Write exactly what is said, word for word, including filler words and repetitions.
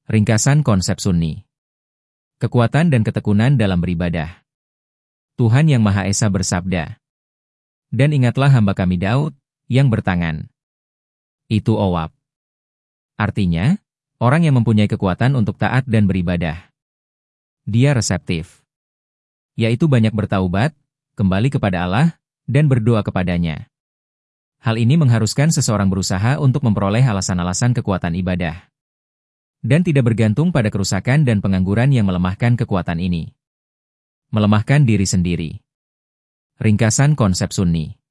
Ringkasan konsep Sunni. Kekuatan dan ketekunan dalam beribadah. Tuhan Yang Maha Esa bersabda, "Dan ingatlah hamba kami Daud, yang bertangan. Itu Owab." Artinya, orang yang mempunyai kekuatan untuk taat dan beribadah. Dia reseptif, yaitu banyak bertaubat, kembali kepada Allah, dan berdoa kepadanya. Hal ini mengharuskan seseorang berusaha untuk memperoleh alasan-alasan kekuatan ibadah. Dan tidak bergantung pada kerusakan dan pengangguran yang melemahkan kekuatan ini. Melemahkan diri sendiri. Ringkasan konsep Sunni.